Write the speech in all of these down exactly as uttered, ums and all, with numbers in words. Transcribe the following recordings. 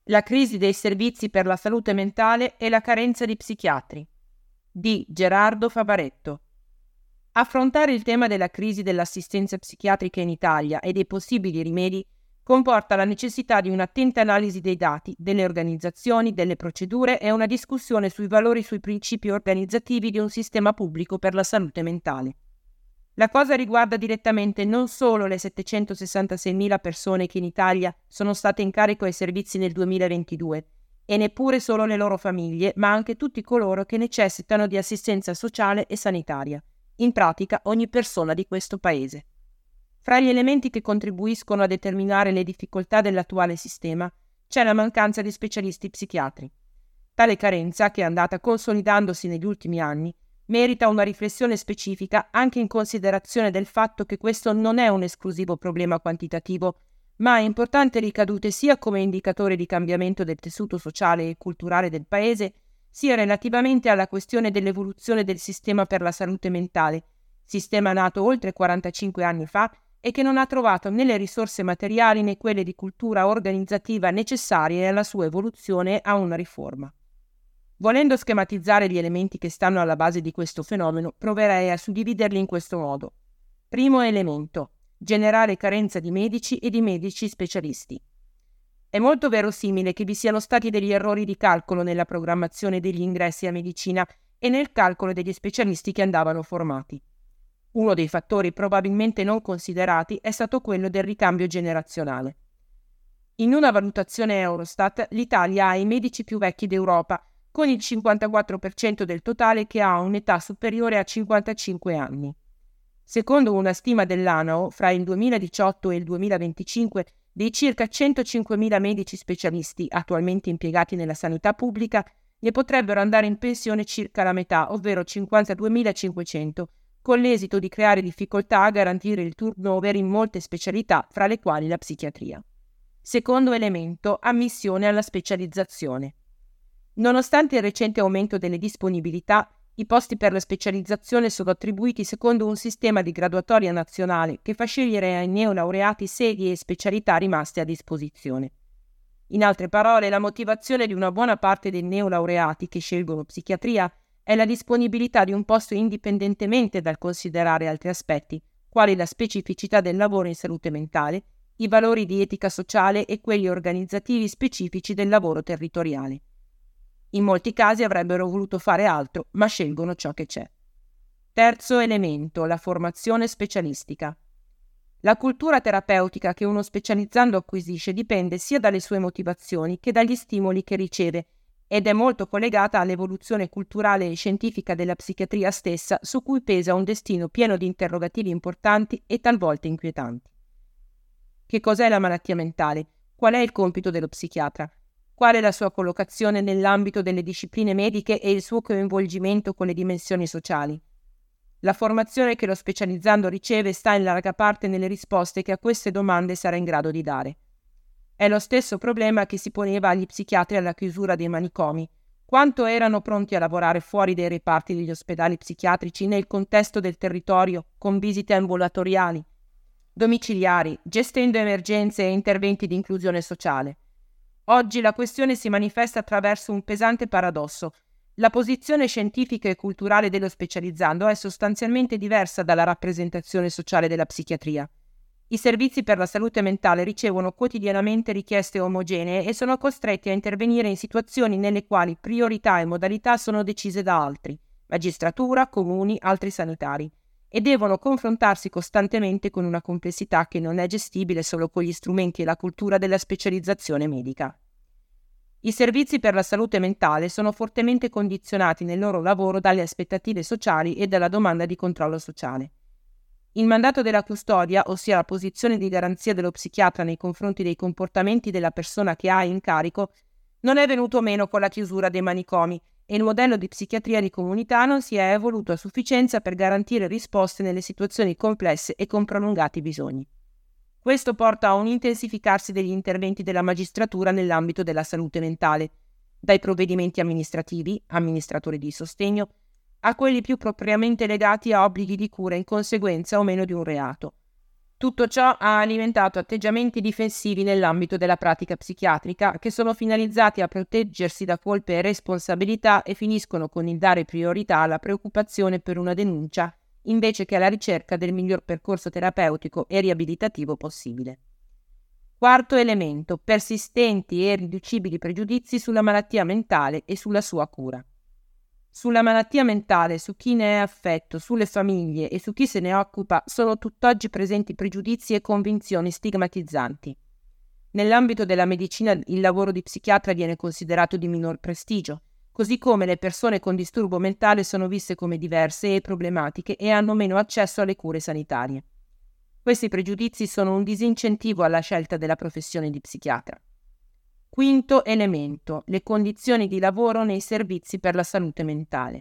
La crisi dei servizi per la salute mentale e la carenza di psichiatri, di Gerardo Favaretto. Affrontare il tema della crisi dell'assistenza psichiatrica in Italia e dei possibili rimedi comporta la necessità di un'attenta analisi dei dati, delle organizzazioni, delle procedure e una discussione sui valori e sui principi organizzativi di un sistema pubblico per la salute mentale. La cosa riguarda direttamente non solo le settecentosessantaseimila persone che in Italia sono state in carico ai servizi nel duemilaventidue e neppure solo le loro famiglie, ma anche tutti coloro che necessitano di assistenza sociale e sanitaria, in pratica ogni persona di questo paese. Fra gli elementi che contribuiscono a determinare le difficoltà dell'attuale sistema c'è la mancanza di specialisti psichiatri. Tale carenza, che è andata consolidandosi negli ultimi anni, merita una riflessione specifica anche in considerazione del fatto che questo non è un esclusivo problema quantitativo, ma ha importanti ricadute sia come indicatore di cambiamento del tessuto sociale e culturale del Paese, sia relativamente alla questione dell'evoluzione del sistema per la salute mentale, sistema nato oltre quarantacinque anni fa e che non ha trovato né le risorse materiali né quelle di cultura organizzativa necessarie alla sua evoluzione a una riforma. Volendo schematizzare gli elementi che stanno alla base di questo fenomeno, proverei a suddividerli in questo modo. Primo elemento: generale carenza di medici e di medici specialisti. È molto verosimile che vi siano stati degli errori di calcolo nella programmazione degli ingressi a medicina e nel calcolo degli specialisti che andavano formati. Uno dei fattori probabilmente non considerati è stato quello del ricambio generazionale. In una valutazione Eurostat, l'Italia ha i medici più vecchi d'Europa, con il cinquantaquattro per cento del totale che ha un'età superiore a cinquantacinque anni. Secondo una stima dell'ANAO, fra il duemiladiciotto e il duemilaventicinque, dei circa centocinquemila medici specialisti attualmente impiegati nella sanità pubblica, ne potrebbero andare in pensione circa la metà, ovvero cinquantaduemilacinquecento, con l'esito di creare difficoltà a garantire il turnover in molte specialità, fra le quali la psichiatria. Secondo elemento: ammissione alla specializzazione. Nonostante il recente aumento delle disponibilità, i posti per la specializzazione sono attribuiti secondo un sistema di graduatoria nazionale che fa scegliere ai neolaureati sedie e specialità rimaste a disposizione. In altre parole, la motivazione di una buona parte dei neolaureati che scelgono psichiatria è la disponibilità di un posto indipendentemente dal considerare altri aspetti, quali la specificità del lavoro in salute mentale, i valori di etica sociale e quelli organizzativi specifici del lavoro territoriale. In molti casi avrebbero voluto fare altro, ma scelgono ciò che c'è. Terzo elemento: la formazione specialistica. La cultura terapeutica che uno specializzando acquisisce dipende sia dalle sue motivazioni che dagli stimoli che riceve ed è molto collegata all'evoluzione culturale e scientifica della psichiatria stessa, su cui pesa un destino pieno di interrogativi importanti e talvolta inquietanti. Che cos'è la malattia mentale? Qual è il compito dello psichiatra? Qual è la sua collocazione nell'ambito delle discipline mediche e il suo coinvolgimento con le dimensioni sociali? La formazione che lo specializzando riceve sta in larga parte nelle risposte che a queste domande sarà in grado di dare. È lo stesso problema che si poneva agli psichiatri alla chiusura dei manicomi. Quanto erano pronti a lavorare fuori dai reparti degli ospedali psichiatrici nel contesto del territorio, con visite ambulatoriali, domiciliari, gestendo emergenze e interventi di inclusione sociale. Oggi la questione si manifesta attraverso un pesante paradosso. La posizione scientifica e culturale dello specializzando è sostanzialmente diversa dalla rappresentazione sociale della psichiatria. I servizi per la salute mentale ricevono quotidianamente richieste omogenee e sono costretti a intervenire in situazioni nelle quali priorità e modalità sono decise da altri, magistratura, comuni, altri sanitari, e devono confrontarsi costantemente con una complessità che non è gestibile solo con gli strumenti e la cultura della specializzazione medica. I servizi per la salute mentale sono fortemente condizionati nel loro lavoro dalle aspettative sociali e dalla domanda di controllo sociale. Il mandato della custodia, ossia la posizione di garanzia dello psichiatra nei confronti dei comportamenti della persona che ha in carico, non è venuto meno con la chiusura dei manicomi e il modello di psichiatria di comunità non si è evoluto a sufficienza per garantire risposte nelle situazioni complesse e con prolungati bisogni. Questo porta a un intensificarsi degli interventi della magistratura nell'ambito della salute mentale, dai provvedimenti amministrativi, amministratori di sostegno, a quelli più propriamente legati a obblighi di cura in conseguenza o meno di un reato. Tutto ciò ha alimentato atteggiamenti difensivi nell'ambito della pratica psichiatrica che sono finalizzati a proteggersi da colpe e responsabilità e finiscono con il dare priorità alla preoccupazione per una denuncia invece che alla ricerca del miglior percorso terapeutico e riabilitativo possibile. Quarto elemento: persistenti e irriducibili pregiudizi sulla malattia mentale e sulla sua cura. Sulla malattia mentale, su chi ne è affetto, sulle famiglie e su chi se ne occupa sono tutt'oggi presenti pregiudizi e convinzioni stigmatizzanti. Nell'ambito della medicina il lavoro di psichiatra viene considerato di minor prestigio, così come le persone con disturbo mentale sono viste come diverse e problematiche e hanno meno accesso alle cure sanitarie. Questi pregiudizi sono un disincentivo alla scelta della professione di psichiatra. Quinto elemento: le condizioni di lavoro nei servizi per la salute mentale.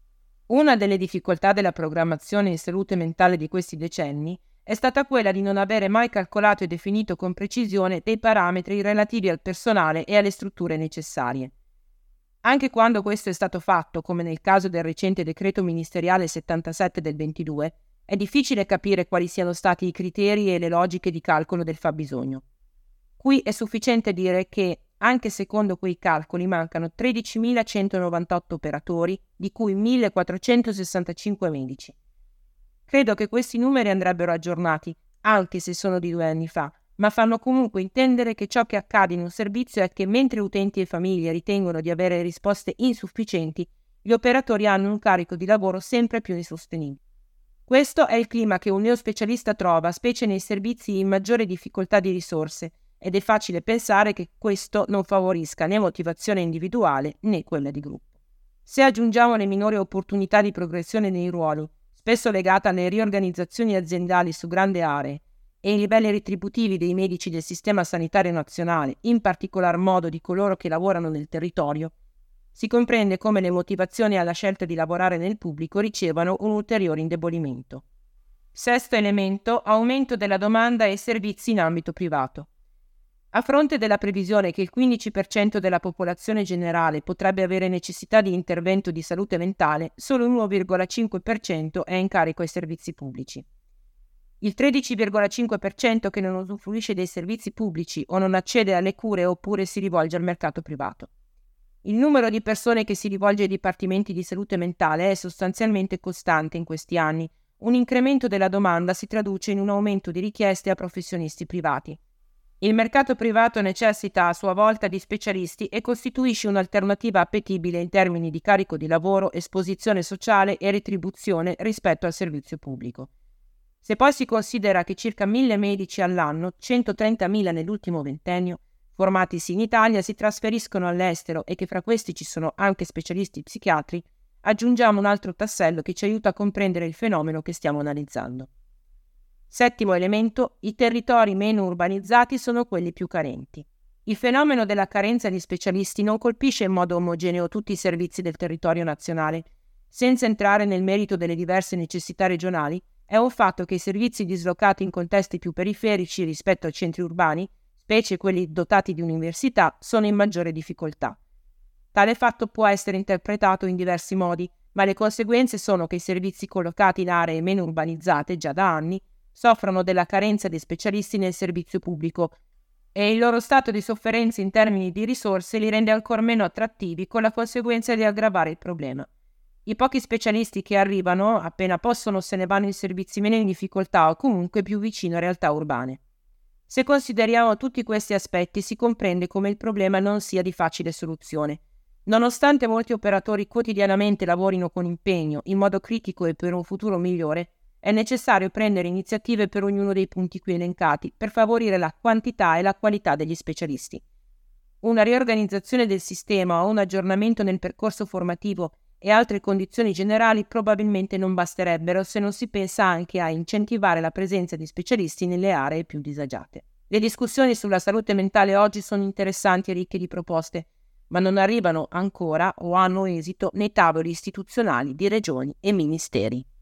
Una delle difficoltà della programmazione in salute mentale di questi decenni è stata quella di non avere mai calcolato e definito con precisione dei parametri relativi al personale e alle strutture necessarie. Anche quando questo è stato fatto, come nel caso del recente decreto ministeriale settantasette del ventidue, è difficile capire quali siano stati i criteri e le logiche di calcolo del fabbisogno. Qui è sufficiente dire che, anche secondo quei calcoli, mancano tredicimilacentonovantotto operatori, di cui millequattrocentosessantacinque medici. Credo che questi numeri andrebbero aggiornati, anche se sono di due anni fa, ma fanno comunque intendere che ciò che accade in un servizio è che mentre utenti e famiglie ritengono di avere risposte insufficienti, gli operatori hanno un carico di lavoro sempre più insostenibile. Questo è il clima che un neospecialista trova, specie nei servizi in maggiore difficoltà di risorse, ed è facile pensare che questo non favorisca né motivazione individuale né quella di gruppo. Se aggiungiamo le minori opportunità di progressione nei ruoli, spesso legate alle riorganizzazioni aziendali su grandi aree, e i livelli retributivi dei medici del sistema sanitario nazionale, in particolar modo di coloro che lavorano nel territorio, si comprende come le motivazioni alla scelta di lavorare nel pubblico ricevano un ulteriore indebolimento. Sesto elemento: aumento della domanda e servizi in ambito privato. A fronte della previsione che il quindici per cento della popolazione generale potrebbe avere necessità di intervento di salute mentale, solo l'uno virgola cinque per cento è in carico ai servizi pubblici. Il tredici virgola cinque per cento che non usufruisce dei servizi pubblici o non accede alle cure oppure si rivolge al mercato privato. Il numero di persone che si rivolge ai dipartimenti di salute mentale è sostanzialmente costante in questi anni. Un incremento della domanda si traduce in un aumento di richieste a professionisti privati. Il mercato privato necessita a sua volta di specialisti e costituisce un'alternativa appetibile in termini di carico di lavoro, esposizione sociale e retribuzione rispetto al servizio pubblico. Se poi si considera che circa mille medici all'anno, centotrentamila nell'ultimo ventennio, formatisi in Italia, si trasferiscono all'estero e che fra questi ci sono anche specialisti psichiatri, aggiungiamo un altro tassello che ci aiuta a comprendere il fenomeno che stiamo analizzando. Settimo elemento: i territori meno urbanizzati sono quelli più carenti. Il fenomeno della carenza di specialisti non colpisce in modo omogeneo tutti i servizi del territorio nazionale. Senza entrare nel merito delle diverse necessità regionali, è un fatto che i servizi dislocati in contesti più periferici rispetto ai centri urbani, specie quelli dotati di università, sono in maggiore difficoltà. Tale fatto può essere interpretato in diversi modi, ma le conseguenze sono che i servizi collocati in aree meno urbanizzate già da anni soffrono della carenza di specialisti nel servizio pubblico e il loro stato di sofferenza in termini di risorse li rende ancora meno attrattivi, con la conseguenza di aggravare il problema. I pochi specialisti che arrivano, appena possono, se ne vanno in servizi meno in difficoltà o comunque più vicino a realtà urbane. Se consideriamo tutti questi aspetti, si comprende come il problema non sia di facile soluzione. Nonostante molti operatori quotidianamente lavorino con impegno, in modo critico e per un futuro migliore, è necessario prendere iniziative per ognuno dei punti qui elencati per favorire la quantità e la qualità degli specialisti. Una riorganizzazione del sistema o un aggiornamento nel percorso formativo e altre condizioni generali probabilmente non basterebbero se non si pensa anche a incentivare la presenza di specialisti nelle aree più disagiate. Le discussioni sulla salute mentale oggi sono interessanti e ricche di proposte, ma non arrivano ancora o hanno esito nei tavoli istituzionali di regioni e ministeri.